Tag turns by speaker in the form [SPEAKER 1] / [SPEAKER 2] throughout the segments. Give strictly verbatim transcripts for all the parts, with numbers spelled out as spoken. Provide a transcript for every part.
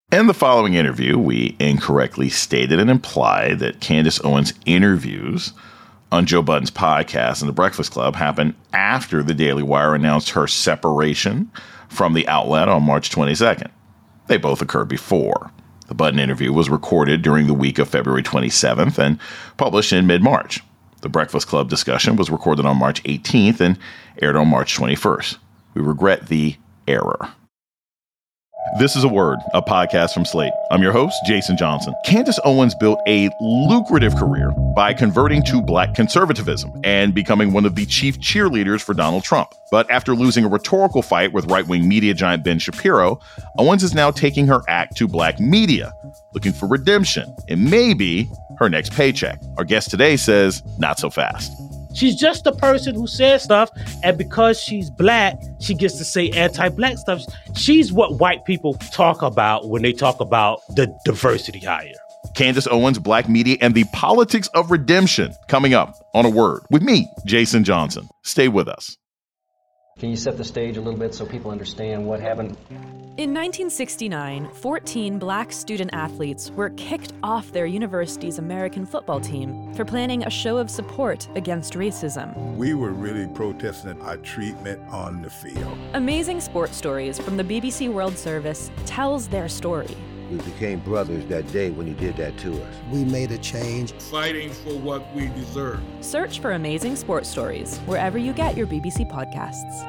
[SPEAKER 1] In the following interview, we incorrectly stated and implied that Candace Owens' interviews on Joe Budden's podcast and The Breakfast Club happened after the Daily Wire announced her separation from the outlet on March twenty-second. They both occurred before. The Budden interview was recorded during the week of February twenty-seventh and published in mid-March. The Breakfast Club discussion was recorded on March eighteenth and aired on March twenty-first. We regret the error. This is A Word, a podcast from Slate. I'm your host, Jason Johnson. Candace Owens built a lucrative career by converting to black conservatism and becoming one of the chief cheerleaders for Donald Trump. But after losing a rhetorical fight with right-wing media giant Ben Shapiro, Owens is now taking her act to black media, looking for redemption and maybe her next paycheck. Our guest today says, not so fast.
[SPEAKER 2] She's just a person who says stuff, and because she's black, she gets to say anti-black stuff. She's what white people talk about when they talk about the diversity hire.
[SPEAKER 1] Candace Owens, black media, and the politics of redemption coming up on A Word with me, Jason Johnson. Stay with us.
[SPEAKER 3] Can you set the stage a little bit so people understand what happened?
[SPEAKER 4] In nineteen sixty-nine, fourteen black student athletes were kicked off their university's American football team for planning a show of support against racism.
[SPEAKER 5] We were really protesting our treatment on the field.
[SPEAKER 4] Amazing Sports Stories from the B B C World Service tells their story.
[SPEAKER 6] We became brothers that day when you did that to us.
[SPEAKER 7] We made a change.
[SPEAKER 8] Fighting for what we deserve.
[SPEAKER 4] Search for Amazing Sports Stories wherever you get your B B C podcasts.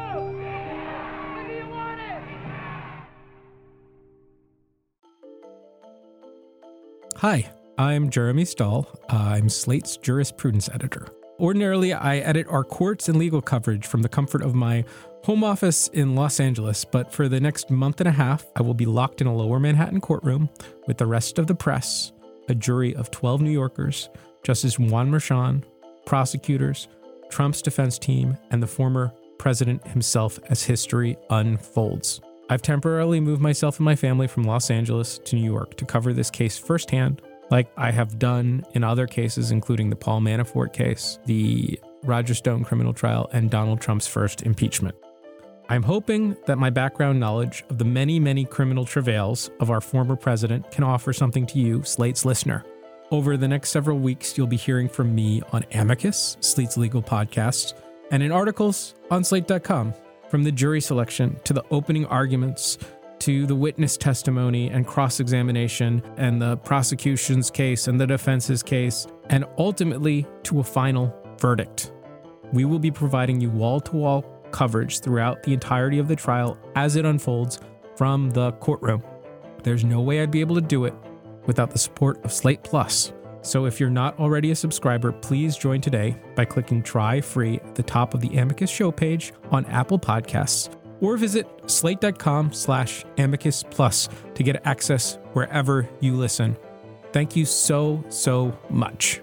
[SPEAKER 9] Hi, I'm Jeremy Stahl. I'm Slate's jurisprudence editor. Ordinarily, I edit our courts and legal coverage from the comfort of my home office in Los Angeles, but for the next month and a half, I will be locked in a lower Manhattan courtroom with the rest of the press, a jury of twelve New Yorkers, Justice Juan Merchan, prosecutors, Trump's defense team, and the former president himself as history unfolds. I've temporarily moved myself and my family from Los Angeles to New York to cover this case firsthand, like I have done in other cases, including the Paul Manafort case, the Roger Stone criminal trial, and Donald Trump's first impeachment. I'm hoping that my background knowledge of the many, many criminal travails of our former president can offer something to you, Slate's listener. Over the next several weeks, you'll be hearing from me on Amicus, Slate's legal podcast, and in articles on slate dot com. From the jury selection to the opening arguments to the witness testimony and cross-examination and the prosecution's case and the defense's case, and ultimately to a final verdict. We will be providing you wall-to-wall coverage throughout the entirety of the trial as it unfolds from the courtroom. There's no way I'd be able to do it without the support of Slate Plus. So if you're not already a subscriber, please join today by clicking try free at the top of the Amicus show page on Apple Podcasts, or visit slate.com slash amicus plus to get access wherever you listen. Thank you so, so much.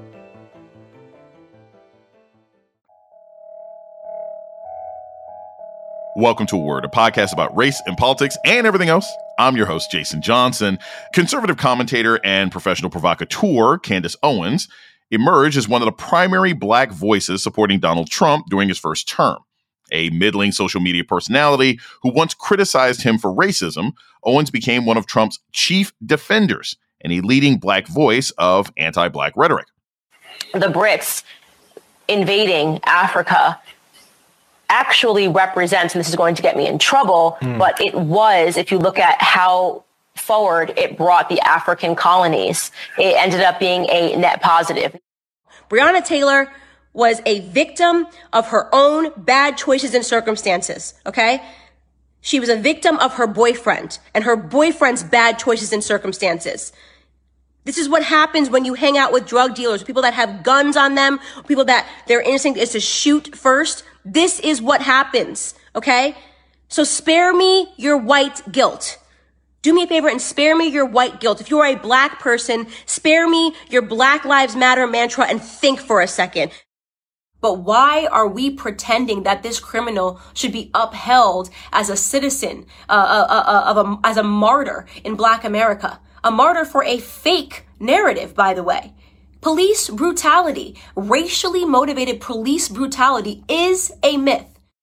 [SPEAKER 1] Welcome to A Word, a podcast about race and politics and everything else. I'm your host, Jason Johnson. Conservative commentator and professional provocateur Candace Owens emerged as one of the primary black voices supporting Donald Trump during his first term. A middling social media personality who once criticized him for racism, Owens became one of Trump's chief defenders and a leading black voice of anti-black rhetoric.
[SPEAKER 10] The Brits invading Africa actually represents, and this is going to get me in trouble, mm. but it was, if you look at how forward it brought the African colonies, it ended up being a net positive.
[SPEAKER 11] Breonna Taylor was a victim of her own bad choices and circumstances, okay? She was a victim of her boyfriend and her boyfriend's bad choices and circumstances. This is what happens when you hang out with drug dealers, people that have guns on them, people that their instinct is to shoot first. This is what happens, okay? So spare me your white guilt. Do me a favor and spare me your white guilt. If you are a black person, spare me your Black Lives Matter mantra and think for a second. But why are we pretending that this criminal should be upheld as a citizen, uh, uh, uh, of a, as a martyr in Black America? A martyr for a fake narrative, by the way. Police brutality, racially motivated police brutality is a myth.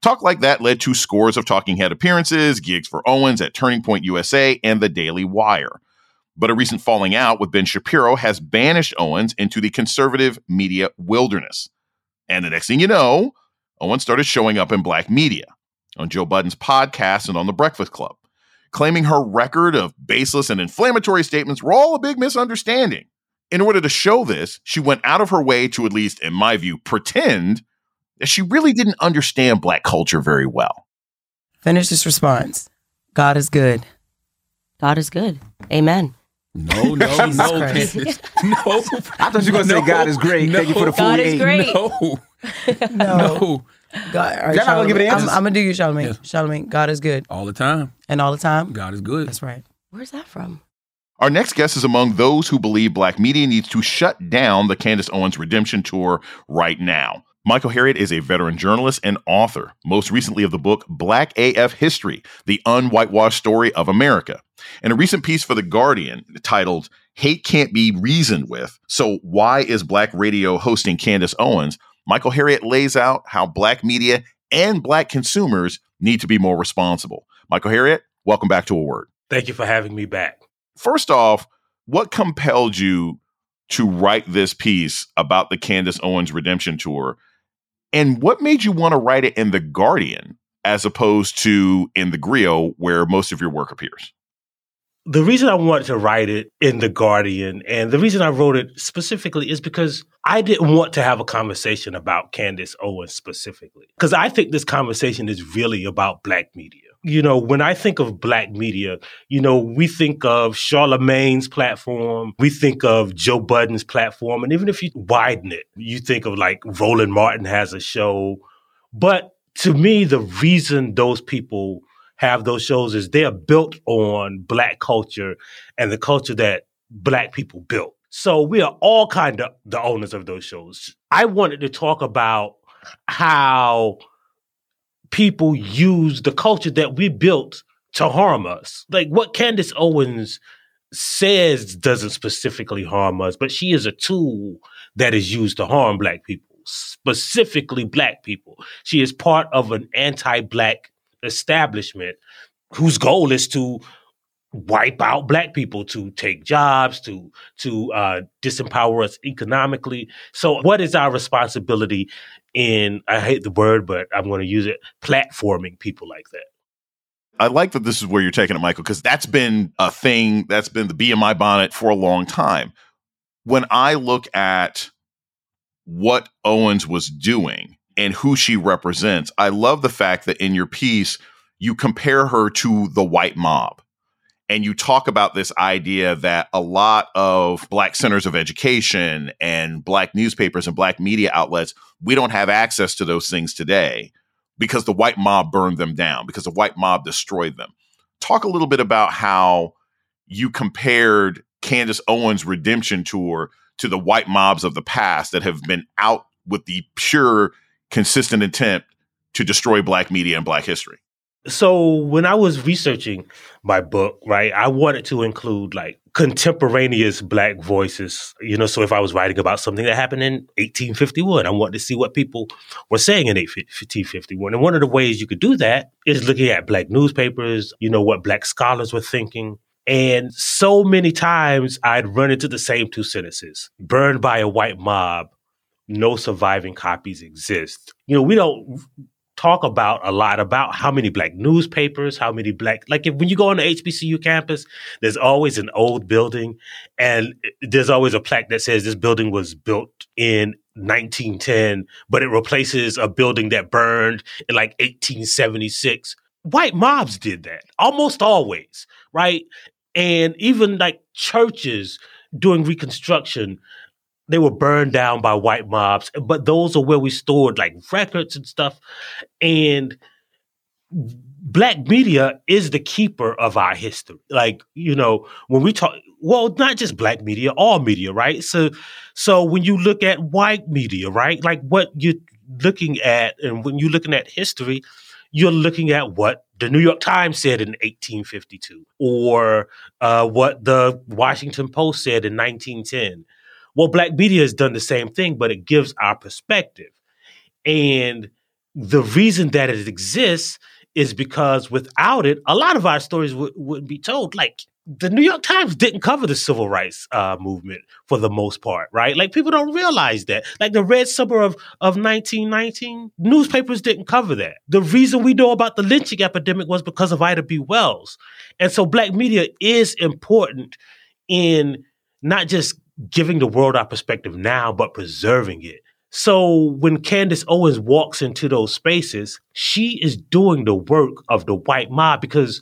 [SPEAKER 1] Talk like that led to scores of talking head appearances, gigs for Owens at Turning Point U S A and the Daily Wire. But a recent falling out with Ben Shapiro has banished Owens into the conservative media wilderness. And the next thing you know, Owens started showing up in black media, on Joe Budden's podcast and on The Breakfast Club, claiming her record of baseless and inflammatory statements were all a big misunderstanding. In order to show this, she went out of her way to, at least in my view, pretend that she really didn't understand black culture very well.
[SPEAKER 7] Finish this response. God is good.
[SPEAKER 11] God is good. Amen.
[SPEAKER 12] No, no,
[SPEAKER 7] Jesus
[SPEAKER 12] no,
[SPEAKER 7] Christ.
[SPEAKER 12] Candace. No.
[SPEAKER 13] I thought you were going to
[SPEAKER 12] No.
[SPEAKER 13] say God is great.
[SPEAKER 12] No.
[SPEAKER 13] Thank you for the
[SPEAKER 11] God is
[SPEAKER 13] forty-eight.
[SPEAKER 11] great.
[SPEAKER 12] No.
[SPEAKER 7] No.
[SPEAKER 12] No.
[SPEAKER 7] God, all right,
[SPEAKER 13] Y'all not gonna give it
[SPEAKER 7] Charlamagne. I'm,
[SPEAKER 13] answers?
[SPEAKER 7] I'm going to do you, Charlamagne.
[SPEAKER 12] Yeah.
[SPEAKER 7] Charlamagne, God is good.
[SPEAKER 12] All the time.
[SPEAKER 7] And all the time?
[SPEAKER 12] God is good.
[SPEAKER 7] That's right.
[SPEAKER 11] Where's that from?
[SPEAKER 1] Our next guest is among those who believe black media needs to shut down the Candace Owens Redemption Tour right now. Michael Harriot is a veteran journalist and author, most recently of the book Black A F History, the Unwhitewashed Story of America. In a recent piece for The Guardian titled Hate Can't Be Reasoned With, So Why is Black Radio Hosting Candace Owens? Michael Harriot lays out how black media and black consumers need to be more responsible. Michael Harriot, welcome back to A Word.
[SPEAKER 2] Thank you for having me back.
[SPEAKER 1] First off, what compelled you to write this piece about the Candace Owens Redemption Tour? And what made you want to write it in The Guardian as opposed to in The Grio, where most of your work appears?
[SPEAKER 2] The reason I wanted to write it in The Guardian, and the reason I wrote it specifically, is because I didn't want to have a conversation about Candace Owens specifically. Because I think this conversation is really about black media. You know, when I think of black media, you know, we think of Charlamagne's platform, we think of Joe Budden's platform, and even if you widen it, you think of like Roland Martin has a show. But to me, the reason those people have those shows is they're built on black culture and the culture that black people built. So we are all kind of the owners of those shows. I wanted to talk about how people use the culture that we built to harm us. Like what Candace Owens says doesn't specifically harm us, but she is a tool that is used to harm black people, specifically black people. She is part of an anti-black establishment whose goal is to wipe out black people, to take jobs, to to uh, disempower us economically. So what is our responsibility in, I hate the word, but I'm going to use it, platforming people like that?
[SPEAKER 1] I like that this is where you're taking it, Michael, because that's been a thing, that's been the bee in my bonnet for a long time. When I look at what Owens was doing and who she represents, I love the fact that in your piece, you compare her to the white mob. And you talk about this idea that a lot of black centers of education and black newspapers and black media outlets, we don't have access to those things today because the white mob burned them down, because the white mob destroyed them. Talk a little bit about how you compared Candace Owens' Redemption Tour to the white mobs of the past that have been out with the pure, consistent intent to destroy black media and black history.
[SPEAKER 2] So when I was researching my book, right, I wanted to include like contemporaneous black voices, you know, so if I was writing about something that happened in eighteen fifty-one, I wanted to see what people were saying in eighteen fifty-one. And one of the ways you could do that is looking at black newspapers, you know, what black scholars were thinking. And so many times I'd run into the same two sentences: burned by a white mob, no surviving copies exist. You know, we don't talk about a lot about how many black newspapers, how many black, like if when you go on the H B C U campus, there's always an old building and there's always a plaque that says this building was built in nineteen ten, but it replaces a building that burned in like eighteen seventy-six. White mobs did that almost always, right? And even like churches during Reconstruction, they were burned down by white mobs, but those are where we stored like records and stuff. And black media is the keeper of our history. Like, you know, when we talk, well, not just black media, all media, right? So, so when you look at white media, right, like what you're looking at, and when you're looking at history, you're looking at what the New York Times said in eighteen fifty-two, or uh, what the Washington Post said in nineteen ten. Well, black media has done the same thing, but it gives our perspective. And the reason that it exists is because without it, a lot of our stories w- wouldn't be told. Like, the New York Times didn't cover the civil rights uh, movement for the most part, right? Like, people don't realize that. Like, the Red Summer of, of nineteen nineteen, newspapers didn't cover that. The reason we know about the lynching epidemic was because of Ida B. Wells. And so Black media is important in not just giving the world our perspective now, but preserving it. So when Candace Owens walks into those spaces, she is doing the work of the white mob because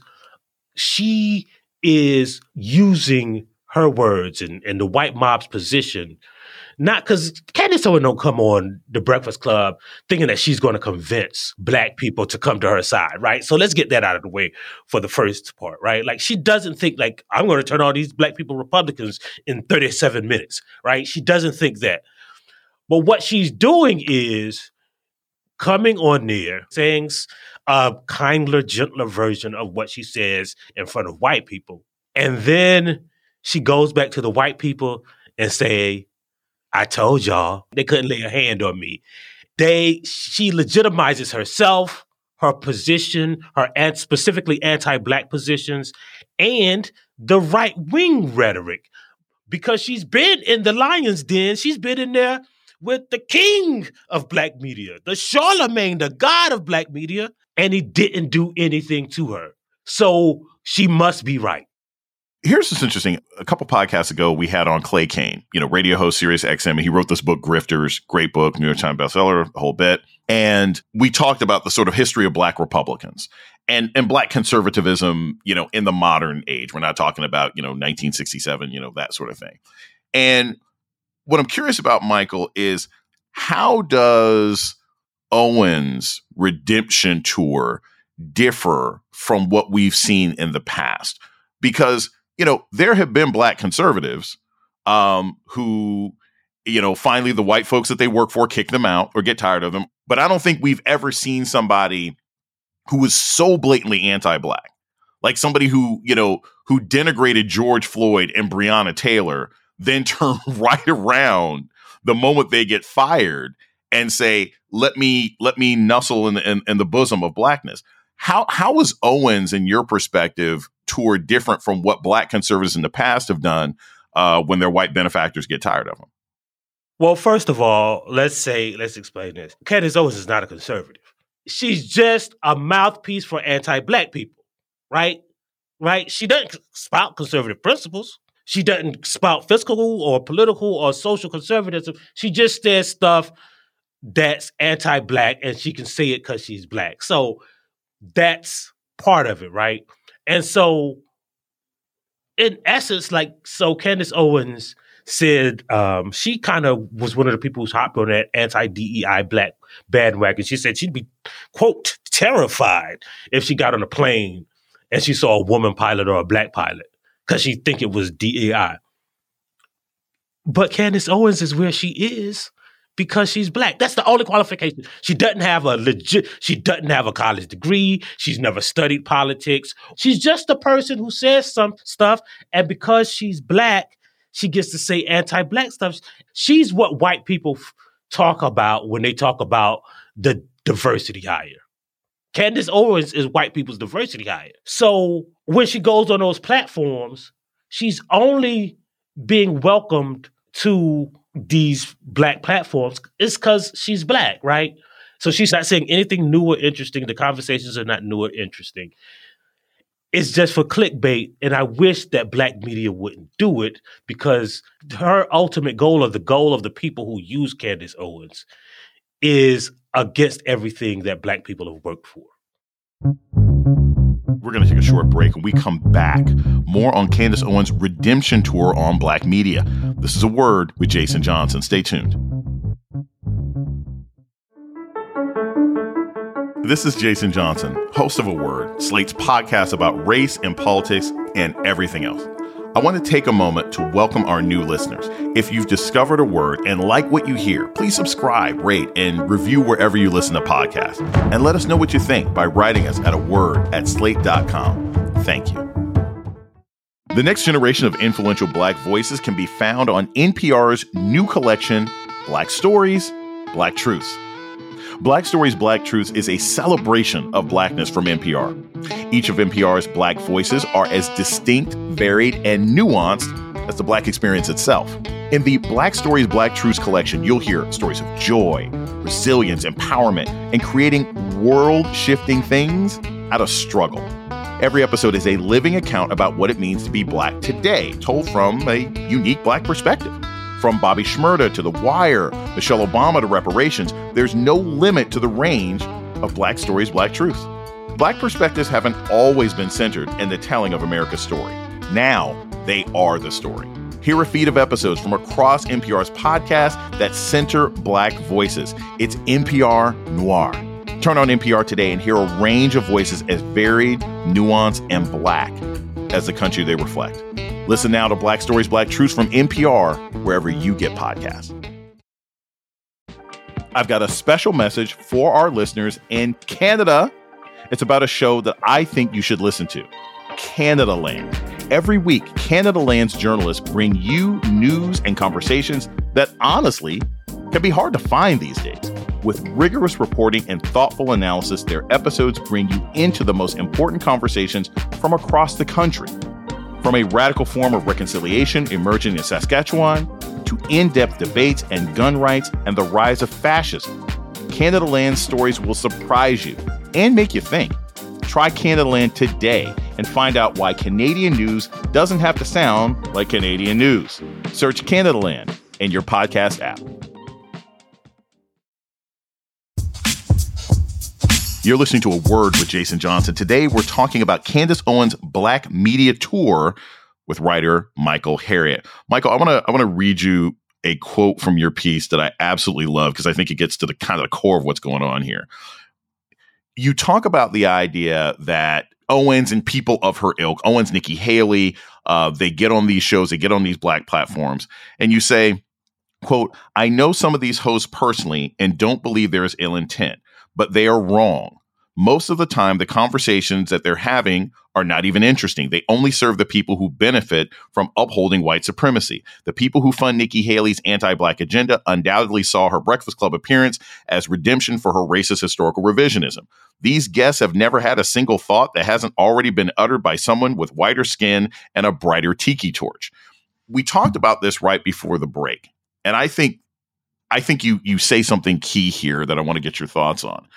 [SPEAKER 2] she is using her words and, and the white mob's position. Not because Candace Owens don't come on The Breakfast Club thinking that she's going to convince Black people to come to her side, right? So let's get that out of the way for the first part, right? Like, she doesn't think, like, I'm going to turn all these Black people Republicans in thirty-seven minutes, right? She doesn't think that. But what she's doing is coming on there, saying a kinder, gentler version of what she says in front of white people. And then she goes back to the white people and say, I told y'all they couldn't lay a hand on me. They, she legitimizes herself, her position, her ad, specifically anti-Black positions, and the right-wing rhetoric. Because she's been in the lion's den. She's been in there with the king of Black media, the Charlemagne, the god of Black media, and he didn't do anything to her. So she must be right.
[SPEAKER 1] Here's what's interesting. A couple podcasts ago, we had on Clay Kane, you know, radio host, Sirius X M, and he wrote this book, Grifters, great book, New York Times bestseller, the whole bit. And we talked about the sort of history of Black Republicans and, and Black conservatism, you know, in the modern age. We're not talking about, you know, nineteen sixty-seven, you know, that sort of thing. And what I'm curious about, Michael, is how does Owens' redemption tour differ from what we've seen in the past? Because, you know, there have been Black conservatives um, who, you know, finally the white folks that they work for kick them out or get tired of them. But I don't think we've ever seen somebody who was so blatantly anti-Black, like somebody who, you know, who denigrated George Floyd and Breonna Taylor, then turn right around the moment they get fired and say, let me let me nuzzle in the, in, in the bosom of Blackness. How how is Owens, in your perspective, tour different from what Black conservatives in the past have done uh, when their white benefactors get tired of them?
[SPEAKER 2] Well, first of all, let's say, let's explain this. Candace Owens is not a conservative. She's just a mouthpiece for anti-Black people, right? Right? She doesn't spout conservative principles. She doesn't spout fiscal or political or social conservatism. She just says stuff that's anti-Black, and she can say it because she's Black. So that's part of it, right? And so, in essence, like, so Candace Owens said um, she kind of was one of the people who's hopped on that anti-D E I Black bandwagon. She said she'd be, quote, terrified if she got on a plane and she saw a woman pilot or a Black pilot, because she'd think it was D E I. But Candace Owens is where she is because she's Black. That's the only qualification. She doesn't have a legit, she doesn't have a college degree. She's never studied politics. She's just a person who says some stuff, and because she's Black, she gets to say anti-Black stuff. She's what white people f- talk about when they talk about the diversity hire. Candace Owens is white people's diversity hire. So when she goes on those platforms, she's only being welcomed to these Black platforms is because she's Black, right? So she's not saying anything new or interesting. The conversations are not new or interesting. It's just for clickbait, and I wish that Black media wouldn't do it, because her ultimate goal, or the goal of the people who use Candace Owens, is against everything that Black people have worked for.
[SPEAKER 1] We're going to take a short break. When we come back, more on Candace Owens' redemption tour on Black media. This is A Word with Jason Johnson. Stay tuned. This is Jason Johnson, host of A Word, Slate's podcast about race and politics and everything else. I want to take a moment to welcome our new listeners. If you've discovered A Word and like what you hear, please subscribe, rate, and review wherever you listen to podcasts. And let us know what you think by writing us at a word at slate dot com. Thank you. The next generation of influential Black voices can be found on N P R's new collection, Black Stories, Black Truths. Black Stories, Black Truths is a celebration of Blackness from N P R. Each of N P R's Black voices are as distinct, varied, and nuanced as the Black experience itself. In the Black Stories, Black Truths collection, you'll hear stories of joy, resilience, empowerment, and creating world-shifting things out of struggle. Every episode is a living account about what it means to be Black today, told from a unique Black perspective. From Bobby Shmurda to The Wire, Michelle Obama to reparations, there's no limit to the range of Black Stories, Black Truths. Black perspectives haven't always been centered in the telling of America's story. Now, they are the story. Hear a feed of episodes from across N P R's podcasts that center Black voices. It's N P R Noir. Turn on N P R today and hear a range of voices as varied, nuanced, and Black as the country they reflect. Listen now to Black Stories, Black Truths from N P R, wherever you get podcasts. I've got a special message for our listeners in Canada. It's about a show that I think you should listen to, Canadaland. Every week, Canadaland's journalists bring you news and conversations that honestly can be hard to find these days. With rigorous reporting and thoughtful analysis, their episodes bring you into the most important conversations from across the country. From a radical form of reconciliation emerging in Saskatchewan to in-depth debates and gun rights and the rise of fascism, Canadaland's stories will surprise you and make you think. Try Canadaland today and find out why Canadian news doesn't have to sound like Canadian news. Search Canadaland in your podcast app. You're listening to A Word with Jason Johnson. Today, we're talking about Candace Owens' Black Media Tour with writer Michael Harriot. Michael, I want to I want to read you a quote from your piece that I absolutely love because I think it gets to the kind of the core of what's going on here. You talk about the idea that Owens and people of her ilk, Owens, Nikki Haley, uh, they get on these shows, they get on these Black platforms, and you say, quote, "I know some of these hosts personally and don't believe there is ill intent, but they are wrong. Most of the time, the conversations that they're having are not even interesting. They only serve the people who benefit from upholding white supremacy. The people who fund Nikki Haley's anti-Black agenda undoubtedly saw her Breakfast Club appearance as redemption for her racist historical revisionism. These guests have never had a single thought that hasn't already been uttered by someone with whiter skin and a brighter tiki torch." We talked about this right before the break, and I think I think you you say something key here that I want to get your thoughts on.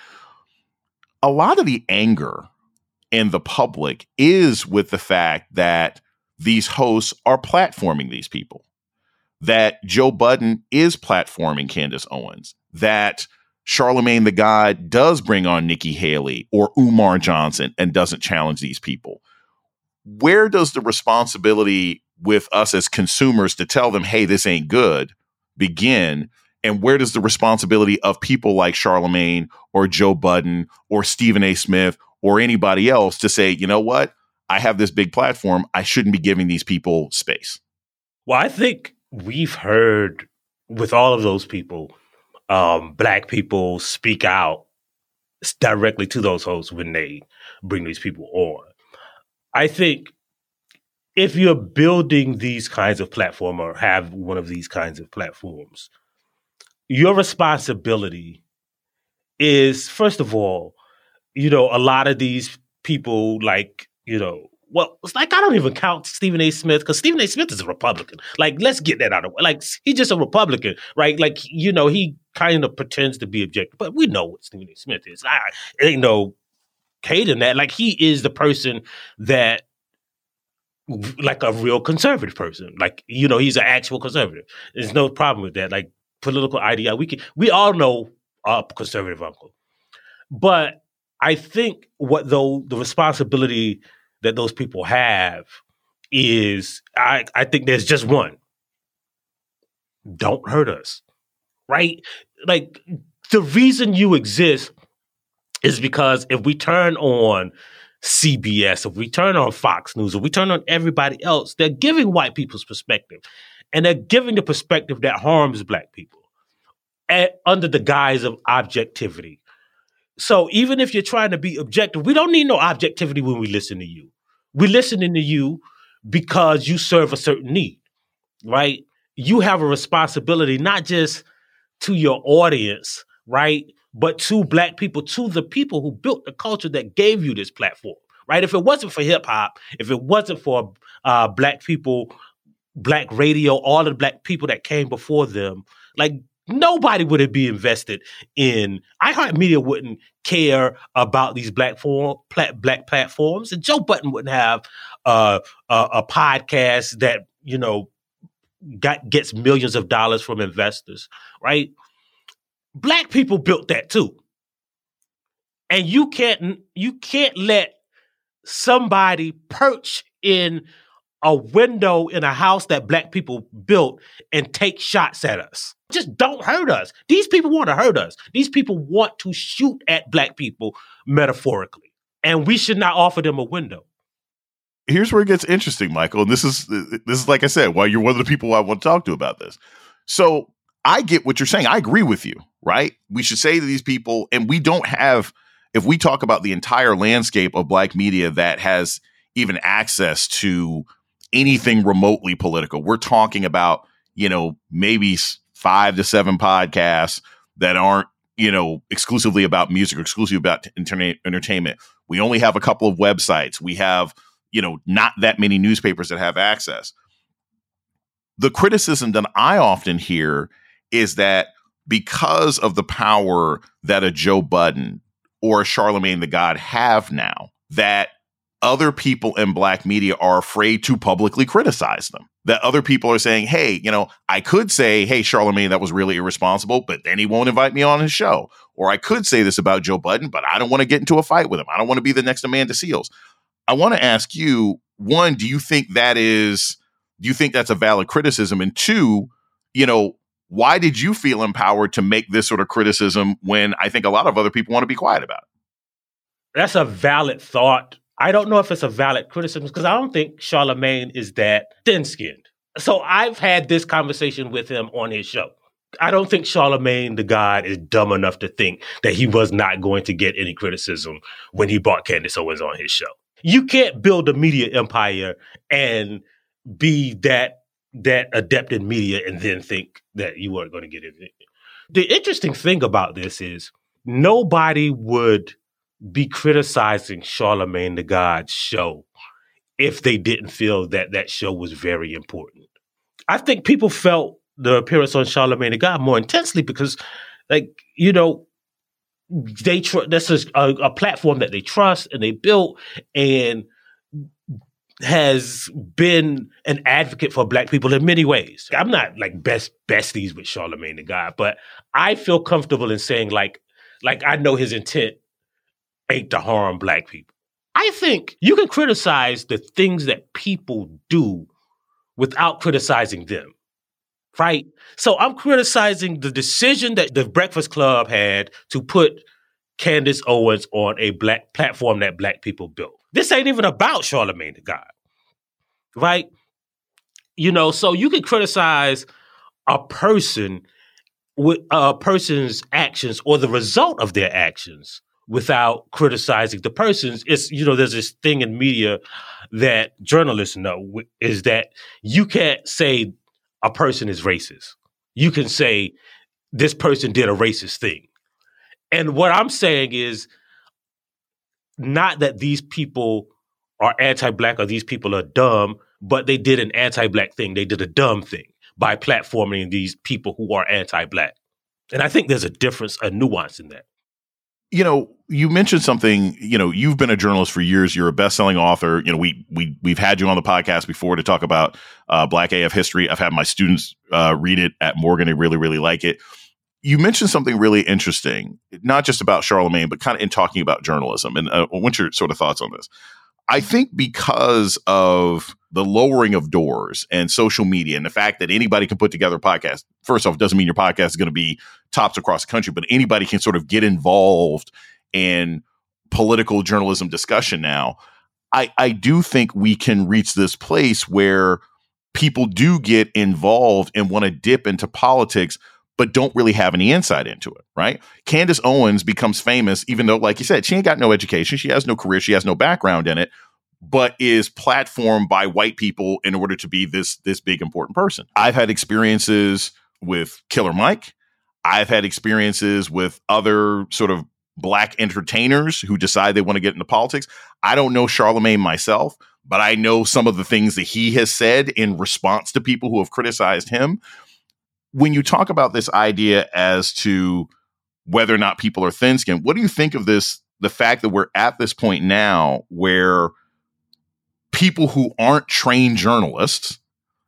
[SPEAKER 1] A lot of the anger in the public is with the fact that these hosts are platforming these people, that Joe Budden is platforming Candace Owens, that Charlemagne the God does bring on Nikki Haley or Umar Johnson and doesn't challenge these people. Where does the responsibility with us as consumers to tell them, hey, this ain't good, begin? And where does the responsibility of people like Charlemagne or Joe Budden or Stephen A. Smith or anybody else to say, you know what, I have this big platform, I shouldn't be giving these people space?
[SPEAKER 2] Well, I think we've heard with all of those people, um, Black people speak out directly to those hosts when they bring these people on. I think if you're building these kinds of platform or have one of these kinds of platforms, your responsibility is, first of all, you know, a lot of these people, like, you know, well, it's like I don't even count Stephen A. Smith because Stephen A. Smith is a Republican. Like, let's get that out of the way. Like, he's just a Republican, right? Like, you know, he kind of pretends to be objective, but we know what Stephen A. Smith is. I, it ain't no hate in that. Like, he is the person that, like, a real conservative person. Like, you know, he's an actual conservative. There's no problem with that. Like, political idea, we can, we all know a conservative uncle. But I think what though the responsibility that those people have is, I, I think there's just one. Don't hurt us, right? Like, the reason you exist is because if we turn on C B S, if we turn on Fox News, if we turn on everybody else, they're giving white people's perspective. And they're giving the perspective that harms Black people at, under the guise of objectivity. So even if you're trying to be objective, we don't need no objectivity when we listen to you. We're listening to you because you serve a certain need, right? You have a responsibility not just to your audience, right, but to black people, to the people who built the culture that gave you this platform, right? If it wasn't for hip hop, if it wasn't for uh, black people, black radio, all of the black people that came before them, like nobody would be invested in, iHeartMedia wouldn't care about these black form, plat, black platforms, and Joe Budden wouldn't have uh, a, a podcast that, you know, got gets millions of dollars from investors, right? Black people built that too. And you can't you can't let somebody perch in a window in a house that black people built and take shots at us. Just don't hurt us. These people want to hurt us. These people want to shoot at black people metaphorically. And we should not offer them a window.
[SPEAKER 1] Here's where it gets interesting, Michael. And this is, this is like I said, why you're one of the people I want to talk to about this. So I get what you're saying. I agree with you, right? We should say to these people, and we don't have, if we talk about the entire landscape of black media that has even access to anything remotely political, we're talking about, you know, maybe five to seven podcasts that aren't, you know, exclusively about music or exclusively about internet entertainment. We only have a couple of websites. We have, you know, not that many newspapers that have access. The criticism that I often hear is that because of the power that a Joe Budden or a Charlemagne the God have now, that other people in black media are afraid to publicly criticize them. That other people are saying, hey, you know, I could say, hey, Charlemagne, that was really irresponsible, but then he won't invite me on his show. Or I could say this about Joe Budden, but I don't want to get into a fight with him. I don't want to be the next Amanda Seales. I want to ask you, one, do you think that is, do you think that's a valid criticism? And two, you know, why did you feel empowered to make this sort of criticism when I think a lot of other people want to be quiet about it?
[SPEAKER 2] That's a valid thought. I don't know if it's a valid criticism because I don't think Charlemagne is that thin-skinned. So I've had this conversation with him on his show. I don't think Charlemagne the God is dumb enough to think that he was not going to get any criticism when he brought Candace Owens on his show. You can't build a media empire and be that that adept in media and then think that you weren't going to get it. The interesting thing about this is nobody would be criticizing Charlemagne the God's show if they didn't feel that that show was very important. I think people felt the appearance on Charlemagne the God more intensely because, like, you know, they tr- this is a, a platform that they trust and they built and has been an advocate for black people in many ways. I'm not like best besties with Charlemagne the God, but I feel comfortable in saying like, like I know his intent ain't to harm black people. I think you can criticize the things that people do without criticizing them, right? So I'm criticizing the decision that the Breakfast Club had to put Candace Owens on a black platform that black people built. This ain't even about Charlemagne the God, right? You know, so you can criticize a person with a person's actions or the result of their actions without criticizing the persons. It's, you know, there's this thing in media that journalists know is that you can't say a person is racist. You can say this person did a racist thing. And what I'm saying is not that these people are anti-black or these people are dumb, but they did an anti-black thing. They did a dumb thing by platforming these people who are anti-black. And I think there's a difference, a nuance in that.
[SPEAKER 1] You know, you mentioned something, you know, you've been a journalist for years. You're a best-selling author. You know, we, we, we've had you on the podcast before to talk about uh, Black A F history. I've had my students uh, read it at Morgan. They really, really like it. You mentioned something really interesting, not just about Charlemagne, but kind of in talking about journalism. And uh, what's your sort of thoughts on this? I think because of the lowering of doors and social media and the fact that anybody can put together a podcast, first off, doesn't mean your podcast is going to be tops across the country, but anybody can sort of get involved in political journalism discussion now. I, I do think we can reach this place where people do get involved and want to dip into politics, but don't really have any insight into it, right? Candace Owens becomes famous, even though, like you said, she ain't got no education. She has no career. She has no background in it, but is platformed by white people in order to be this, this big, important person. I've had experiences with Killer Mike. I've had experiences with other sort of black entertainers who decide they want to get into politics. I don't know Charlamagne myself, but I know some of the things that he has said in response to people who have criticized him. When you talk about this idea as to whether or not people are thin-skinned, what do you think of this, the fact that we're at this point now where people who aren't trained journalists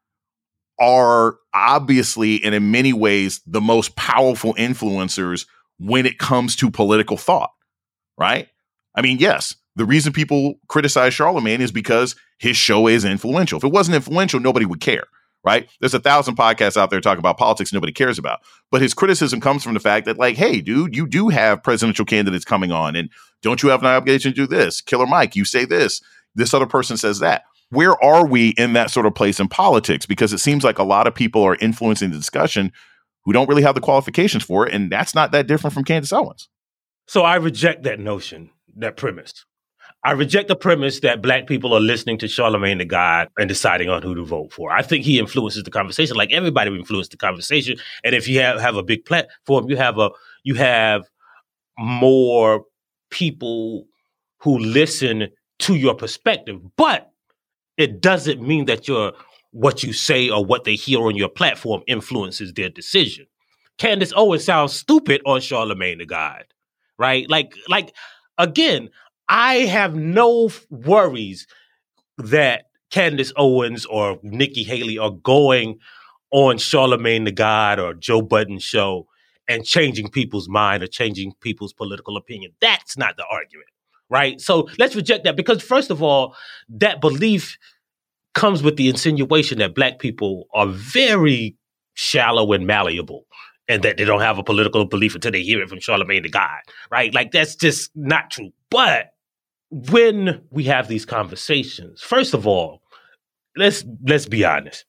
[SPEAKER 1] are obviously and in many ways the most powerful influencers when it comes to political thought, right? I mean, yes, the reason people criticize Charlamagne is because his show is influential. If it wasn't influential, nobody would care, right? There's a thousand podcasts out there talking about politics nobody cares about. But his criticism comes from the fact that, like, hey, dude, you do have presidential candidates coming on, and don't you have an obligation to do this? Killer Mike, you say this. This other person says that. Where are we in that sort of place in politics? Because it seems like a lot of people are influencing the discussion who don't really have the qualifications for it, and that's not that different from Candace Owens.
[SPEAKER 2] So I reject that notion, that premise. I reject the premise that black people are listening to Charlamagne the God and deciding on who to vote for. I think he influences the conversation, like everybody influenced the conversation. And if you have, have a big platform, you have a you have more people who listen to your perspective. But it doesn't mean that your what you say or what they hear on your platform influences their decision. Candace Owens sounds stupid on Charlamagne the God, right? Like, like again, I have no worries that Candace Owens or Nikki Haley are going on Charlamagne the God or Joe Budden's show and changing people's mind or changing people's political opinion. That's not the argument, right? So let's reject that because, first of all, that belief comes with the insinuation that black people are very shallow and malleable and that they don't have a political belief until they hear it from Charlamagne the God, right? Like, that's just not true. But when we have these conversations, first of all, let's let's be honest.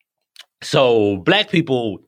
[SPEAKER 2] So black people,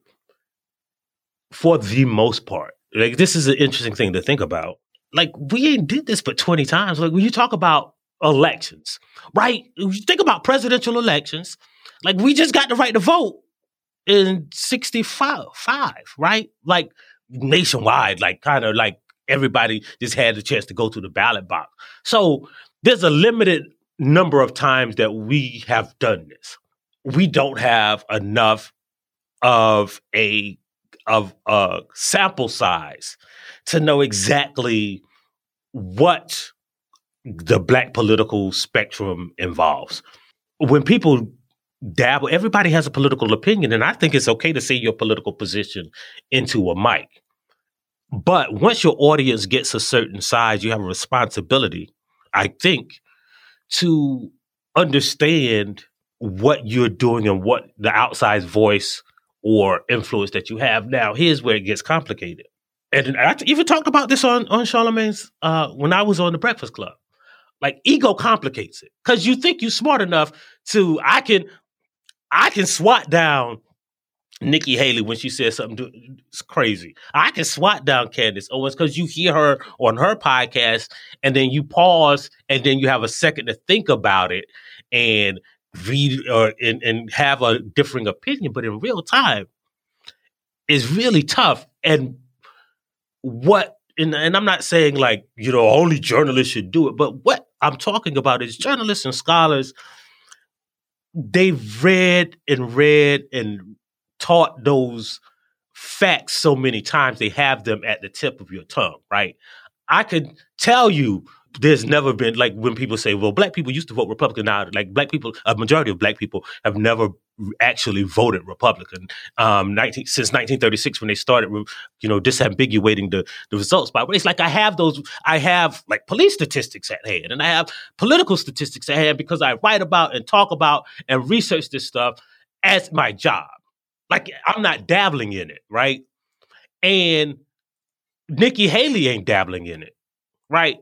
[SPEAKER 2] for the most part, like, this is an interesting thing to think about. Like, we ain't did this but twenty times. Like, when you talk about elections, right? You think about presidential elections, like, we just got the right to vote in sixty-five, five, right? Like, nationwide, like, kind of like everybody just had the chance to go to the ballot box. So there's a limited number of times that we have done this. We don't have enough of a of a sample size to know exactly what the black political spectrum involves. When people dabble, everybody has a political opinion, and I think it's okay to say your political position into a mic. But once your audience gets a certain size, you have a responsibility, I think, to understand what you're doing and what the outsized voice or influence that you have. Now, here's where it gets complicated. And I even talked about this on, on Charlamagne's, uh, when I was on the Breakfast Club. Like, ego complicates it. Because you think you're smart enough to, I can, I can swat down Nikki Haley when she says something it's crazy. I can swat down Candace Owens because you hear her on her podcast and then you pause and then you have a second to think about it and read or and, and have a differing opinion. But in real time, it's really tough. And what, and, and I'm not saying like, you know, only journalists should do it, but what I'm talking about is journalists and scholars, they've read and read and taught those facts so many times, they have them at the tip of your tongue, right? I could tell you there's never been, like, when people say, well, black people used to vote Republican. Now, like, black people, a majority of black people have never actually voted Republican um, nineteen, since nineteen thirty-six when they started, you know, disambiguating the, the results by race. Like, I have those, I have, like, police statistics at hand, and I have political statistics at hand because I write about and talk about and research this stuff as my job. Like, I'm not dabbling in it, right? And Nikki Haley ain't dabbling in it, right?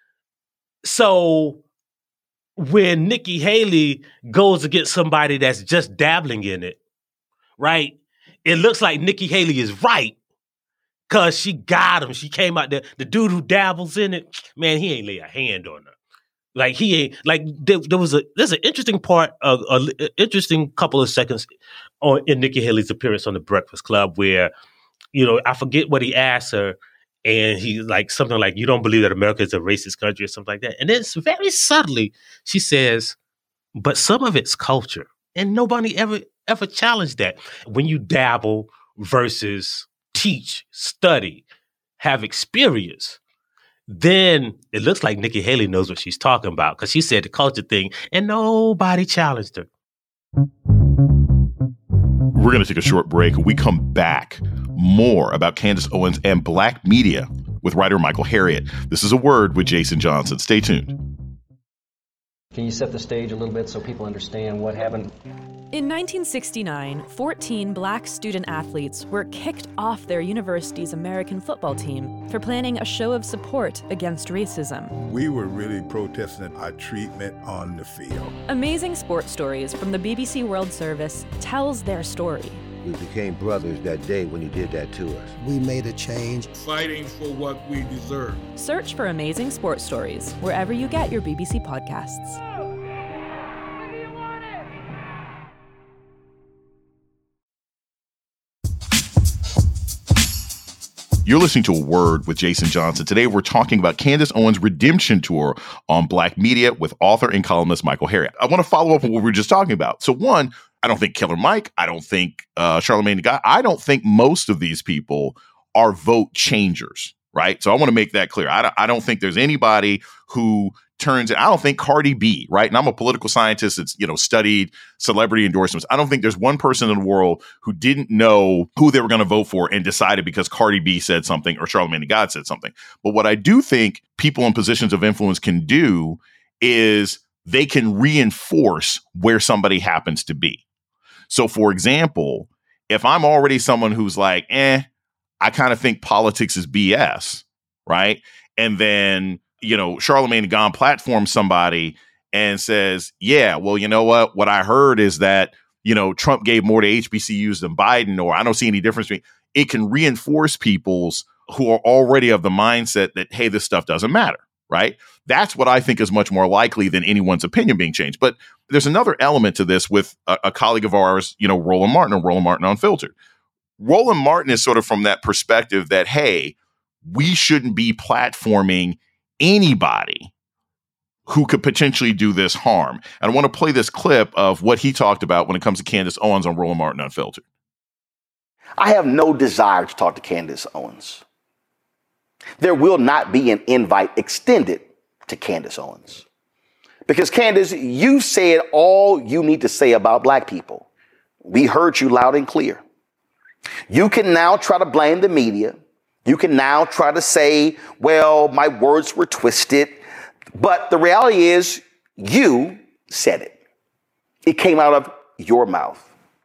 [SPEAKER 2] So when Nikki Haley goes against somebody that's just dabbling in it, right? It looks like Nikki Haley is right because she got him. She came out there. The dude who dabbles in it, man, he ain't lay a hand on her. Like, he ain't, like, there, there was a, there's an interesting part, an uh, interesting couple of seconds on, in Nikki Haley's appearance on The Breakfast Club where you know, I forget what he asked her. And he like something like, you don't believe that America is a racist country or something like that. And then very subtly, she says, but some of it's culture. And nobody ever, ever challenged that. When you dabble versus teach, study, have experience, then it looks like Nikki Haley knows what she's talking about because she said the culture thing and nobody challenged her.
[SPEAKER 1] We're going to take a short break. When we come back, more about Candace Owens and Black media with writer Michael Harriot. This is A Word with Jason Johnson. Stay tuned.
[SPEAKER 3] Can you set the stage a little bit so people understand what happened?
[SPEAKER 4] In nineteen sixty-nine, fourteen black student athletes were kicked off their university's American football team for planning a show of support against racism.
[SPEAKER 5] We were really protesting our treatment on the field.
[SPEAKER 4] Amazing Sports Stories from the B B C World Service tells their story.
[SPEAKER 6] We became brothers that day when you did that to us.
[SPEAKER 8] We made a change. Fighting for what we deserve.
[SPEAKER 4] Search for Amazing Sports Stories wherever you get your B B C podcasts.
[SPEAKER 1] You're listening to A Word with Jason Johnson. Today, we're talking about Candace Owens' redemption tour on Black media with author and columnist Michael Harriot. I want to follow up on what we were just talking about. So one, I don't think Killer Mike, I don't think uh, Charlamagne the Guy, I don't think most of these people are vote changers, right? So I want to make that clear. I don't, I don't think there's anybody who turns it. I don't think Cardi B, right? And I'm a political scientist that's, you know, studied celebrity endorsements. I don't think there's one person in the world who didn't know who they were going to vote for and decided because Cardi B said something or Charlamagne the God said something. But what I do think people in positions of influence can do is they can reinforce where somebody happens to be. So, for example, if I'm already someone who's like, eh, I kind of think politics is B S, right? And then, you know, Charlamagne the God platforms somebody and says, yeah, well, you know what? What I heard is that, you know, Trump gave more to H B C Us than Biden, or I don't see any difference between. It can reinforce people's who are already of the mindset that, hey, this stuff doesn't matter, right? That's what I think is much more likely than anyone's opinion being changed. But there's another element to this with a, a colleague of ours, you know, Roland Martin, or Roland Martin Unfiltered. Roland Martin is sort of from that perspective that, hey, we shouldn't be platforming anybody who could potentially do this harm. And I want to play this clip of what he talked about when it comes to Candace Owens on Roland Martin Unfiltered.
[SPEAKER 12] I have no desire to talk to Candace Owens. There will not be an invite extended to Candace Owens. Because Candace, you said all you need to say about Black people. We heard you loud and clear. You can now try to blame the media. You can now try to say, well, my words were twisted. But the reality is you said it. It came out of your mouth.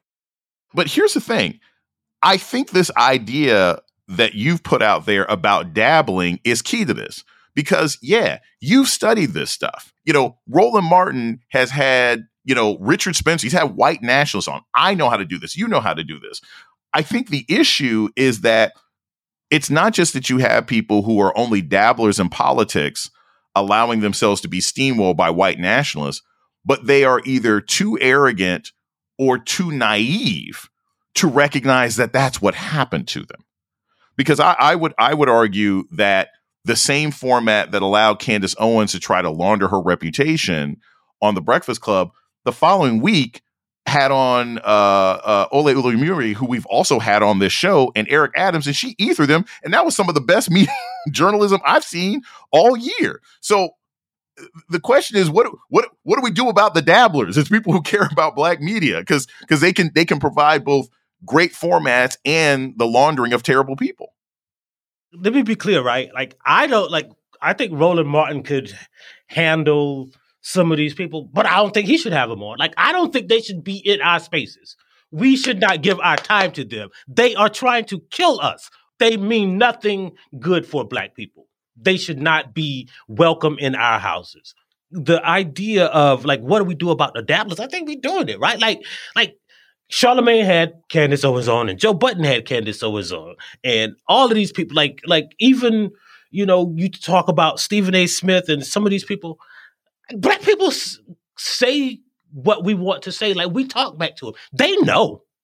[SPEAKER 1] But here's the thing. I think this idea that you've put out there about dabbling is key to this. Because, yeah, you've studied this stuff. You know, Roland Martin has had, you know, Richard Spencer. He's had white nationalists on. I know how to do this. You know how to do this. I think the issue is that it's not just that you have people who are only dabblers in politics allowing themselves to be steamrolled by white nationalists, but they are either too arrogant or too naive to recognize that that's what happened to them. Because I, I would I would argue that the same format that allowed Candace Owens to try to launder her reputation on The Breakfast Club, the following week had on uh, uh, Ole Olumiri, who we've also had on this show, and Eric Adams, and she ethered them. And that was some of the best media journalism I've seen all year. So the question is, what what what do we do about the dabblers? It's people who care about Black media because because they can they can provide both great formats and the laundering of terrible people.
[SPEAKER 2] Let me be clear, right? Like, I don't like, I think Roland Martin could handle some of these people, but I don't think he should have them on. Like, I don't think they should be in our spaces. We should not give our time to them. They are trying to kill us. They mean nothing good for Black people. They should not be welcome in our houses. The idea of, like, what do we do about the dabblers? I think we're doing it, right? Like, like, Charlamagne had Candace Owens on, and Joe Budden had Candace Owens on, and all of these people, like, like even, you know, you talk about Stephen A. Smith and some of these people. Black people s- say what we want to say. Like, we talk back to them. They know.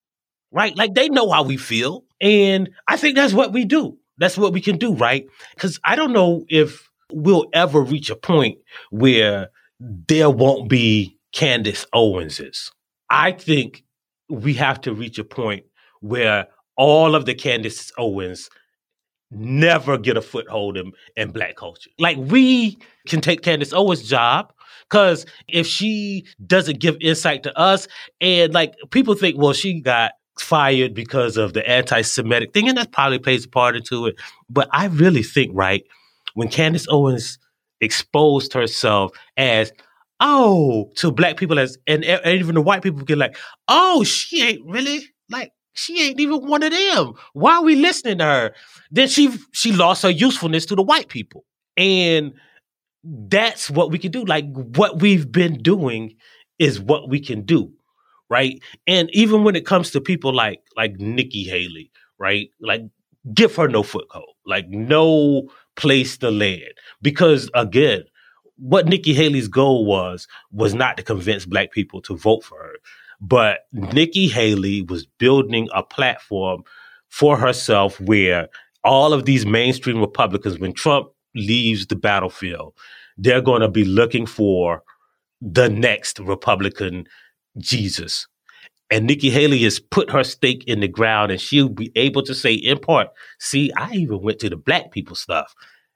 [SPEAKER 2] right? Like they know how we feel. And I think that's what we do. That's what we can do, right? Because I don't know if we'll ever reach a point where there won't be Candace Owenses. I think we have to reach a point where all of the Candace Owens never get a foothold in, in Black culture. Like we can take Candace Owens' job because if she doesn't give insight to us, and like people think, well, she got fired because of the anti-Semitic thing, and that probably plays a part into it. But I really think, right, when Candace Owens exposed herself as, oh, to Black people as, and, and even the white people get like, oh, she ain't really, like, she ain't even one of them. Why are we listening to her? Then she she lost her usefulness to the white people. And that's what we can do. Like what we've been doing is what we can do, right? And even when it comes to people like like Nikki Haley, right? Like give her no foothold, like no place to land. Because again, what Nikki Haley's goal was, was not to convince Black people to vote for her. But Nikki Haley was building a platform for herself where all of these mainstream Republicans, when Trump leaves the battlefield, they're going to be looking for the next Republican Jesus. And Nikki Haley has put her stake in the ground, and she'll be able to say in part, see, I even went to the Black people stuff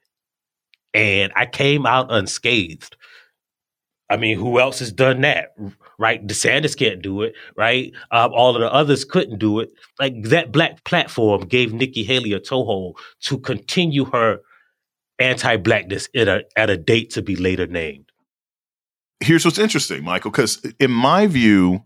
[SPEAKER 2] and I came out unscathed. I mean, who else has done that, right? DeSantis can't do it, right? Um, all of the others couldn't do it. Like that Black platform gave Nikki Haley a toehold to continue her anti-Blackness at a, at a date to be later named.
[SPEAKER 1] Here's what's interesting, Michael, because in my view,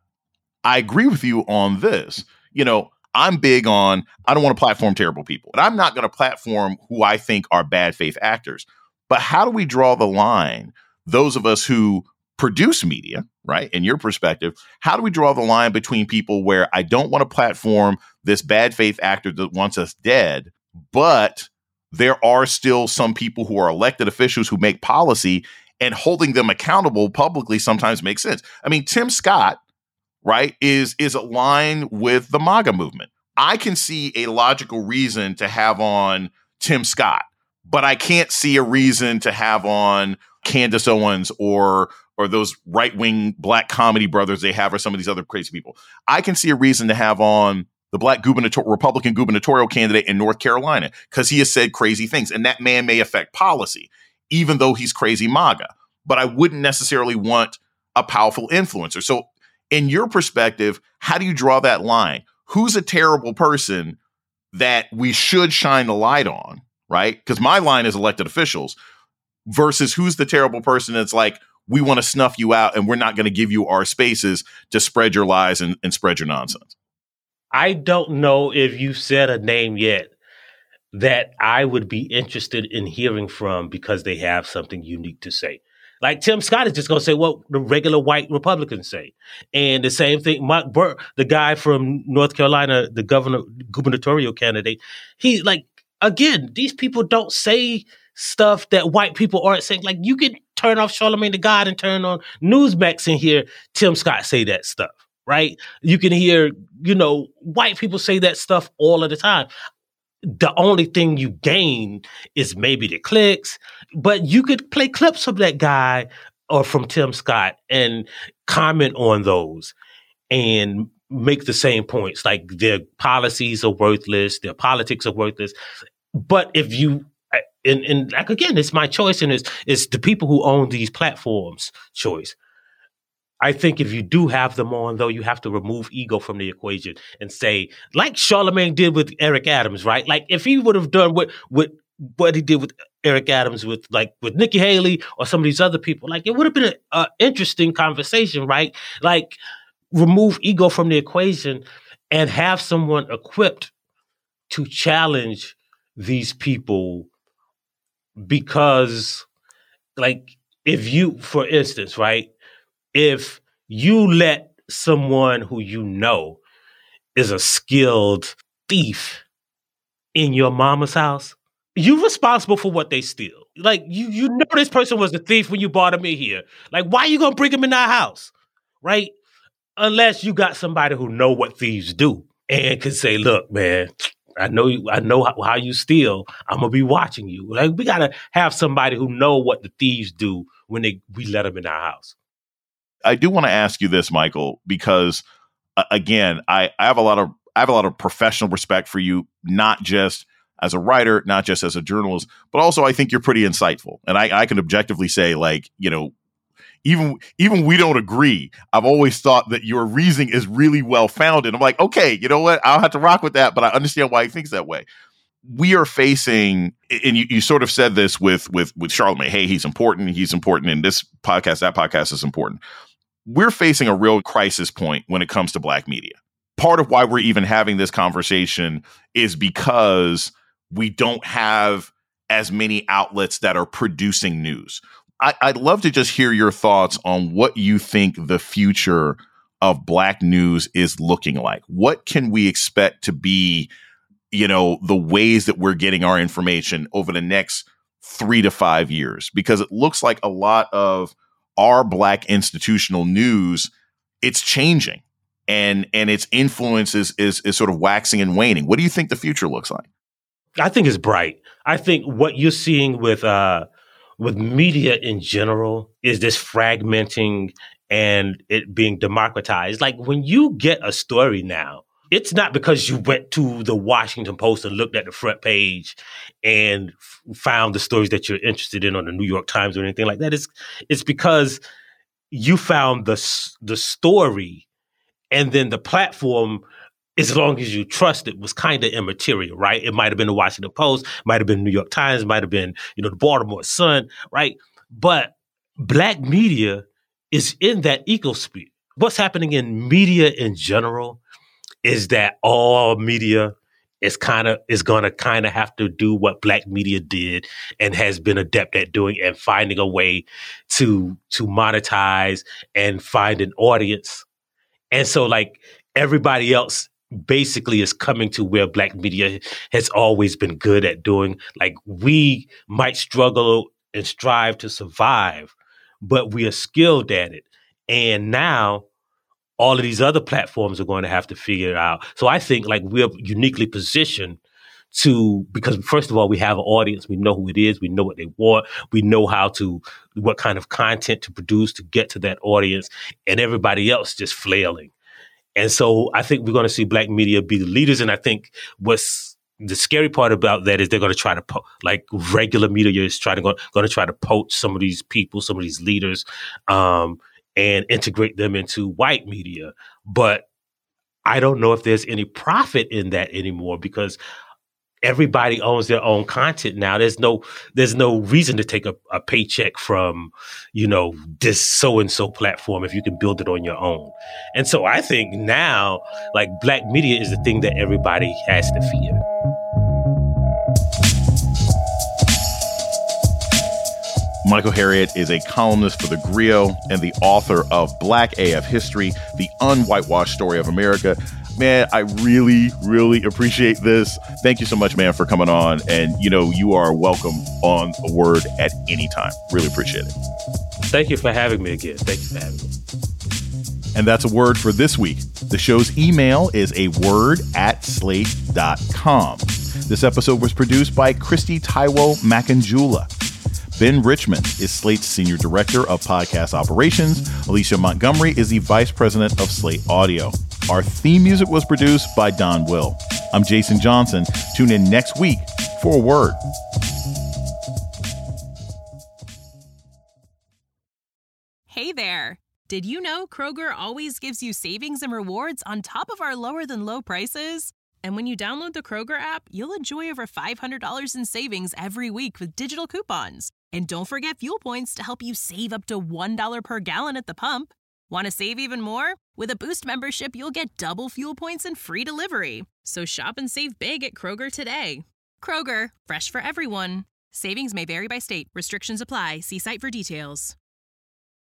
[SPEAKER 1] I agree with you on this. You know, I'm big on, I don't want to platform terrible people. And I'm not going to platform who I think are bad faith actors. But how do we draw the line? Those of us who produce media, right, in your perspective, how do we draw the line between people where I don't want to platform this bad faith actor that wants us dead, but there are still some people who are elected officials who make policy, and holding them accountable publicly sometimes makes sense. I mean, Tim Scott, right, is, is aligned with the MAGA movement. I can see a logical reason to have on Tim Scott, but I can't see a reason to have on Candace Owens or or those right-wing Black comedy brothers they have, or some of these other crazy people. I can see a reason to have on the Black gubernatorial, Republican gubernatorial candidate in North Carolina because he has said crazy things, and that man may affect policy, even though he's crazy MAGA. But I wouldn't necessarily want a powerful influencer. So in your perspective, how do you draw that line? Who's a terrible person that we should shine the light on, right? Because my line is elected officials. Versus who's the terrible person that's like, we want to snuff you out and we're not going to give you our spaces to spread your lies and, and spread your nonsense.
[SPEAKER 2] I don't know if you said a name yet that I would be interested in hearing from because they have something unique to say. Like Tim Scott is just going to say what the regular white Republicans say. And the same thing, Mark Burr, the guy from North Carolina, the governor, gubernatorial candidate, he like, again, these people don't say stuff that white people aren't saying. Like you can turn off Charlamagne the God and turn on Newsmax and hear Tim Scott say that stuff, right? You can hear, you know, white people say that stuff all of the time. The only thing you gain is maybe the clicks, but you could play clips of that guy or from Tim Scott and comment on those and make the same points. Like their policies are worthless, their politics are worthless. But if you And, and like, again, it's my choice and it's, it's the people who own these platforms' choice. I think if you do have them on, though, you have to remove ego from the equation and say, like Charlamagne did with Eric Adams, right? Like if he would have done what, what, what he did with Eric Adams, with like with Nikki Haley or some of these other people, like it would have been an interesting conversation, right? Like remove ego from the equation and have someone equipped to challenge these people. Because, like, if you, for instance, right, if you let someone who you know is a skilled thief in your mama's house, you're responsible for what they steal. Like, you you know this person was a thief when you brought him in here. Like, why are you going to bring him in our house, right? unless you got somebody who know what thieves do and can say, look, man, I know you, I know how, how you steal. I'm going to be watching you. Like, we got to have somebody who know what the thieves do when they we let them in our house.
[SPEAKER 1] I do want to ask you this, Michael, because uh, again, I, I have a lot of I have a lot of professional respect for you, not just as a writer, not just as a journalist, but also I think you're pretty insightful. And I, I can objectively say, like, you know, even even we don't agree. I've always thought that your reasoning is really well founded. I'm like, okay, you know what? I'll have to rock with that, but I understand why he thinks that way. We are facing, and you, you sort of said this with with with Charlamagne. Hey, he's important. He's important in this podcast. That podcast is important. We're facing a real crisis point when it comes to Black media. Part of why we're even having this conversation is because we don't have as many outlets that are producing news. I, I'd love to just hear your thoughts on what you think the future of Black news is looking like. What can we expect to be, you know, the ways that we're getting our information over the next three to five years? Because it looks like a lot of our Black institutional news, it's changing, and and its influence is, is is sort of waxing and waning. What do you think the future looks like?
[SPEAKER 2] I think it's bright. I think what you're seeing with uh, with media in general is this fragmenting and it being democratized. Like, when you get a story now, it's not because you went to the Washington Post and looked at the front page and f- found the stories that you're interested in on the New York Times or anything like that. It's, it's because you found the the story, and then the platform, as long as you trust it, was kind of immaterial, right? It might have been the Washington Post, might have been New York Times, might have been, you know, the Baltimore Sun, right? But Black media is in that ecosphere. What's happening in media in general is that all media is kind of is going to kind of have to do what Black media did and has been adept at doing, and finding a way to to monetize and find an audience. And so, like, everybody else basically is coming to where Black media has always been good at doing. Like, we might struggle and strive to survive, but we are skilled at it. And now all of these other platforms are going to have to figure it out. So I think, like, we're uniquely positioned to, because first of all, we have an audience. We know who it is. We know what they want. We know how to, what kind of content to produce to get to that audience, and everybody else just flailing. And so I think we're going to see Black media be the leaders. And I think what's the scary part about that is they're going to try to, po- like regular media is trying to go, going to try to poach some of these people, some of these leaders, um, and integrate them into white media. But I don't know if there's any profit in that anymore, because everybody owns their own content now. There's no there's no reason to take a, a paycheck from, you know, this so-and-so platform if you can build it on your own. And so I think now, like, Black media is the thing that everybody has to fear.
[SPEAKER 1] Michael Harriot is a columnist for The Grio and the author of Black A F History, the Unwhitewashed Story of America. Man, I really, really appreciate this. Thank you so much, man, for coming on. And, you know, you are welcome on A Word at any time. Really appreciate it.
[SPEAKER 2] Thank you for having me again. Thank you for having me.
[SPEAKER 1] And that's A Word for this week. The show's email is a word at slate dot com. This episode was produced by Christy Taiwo Makanjula. Ben Richmond is Slate's Senior Director of Podcast Operations. Alicia Montgomery is the Vice President of Slate Audio. Our theme music was produced by Don Will. I'm Jason Johnson. Tune in next week for A Word.
[SPEAKER 13] Hey there. Did you know Kroger always gives you savings and rewards on top of our lower than low prices? And when you download the Kroger app, you'll enjoy over five hundred dollars in savings every week with digital coupons. And don't forget fuel points to help you save up to one dollar per gallon at the pump. Want to save even more? With a Boost membership, you'll get double fuel points and free delivery. So shop and save big at Kroger today. Kroger, fresh for everyone. Savings may vary by state. Restrictions apply. See site for details.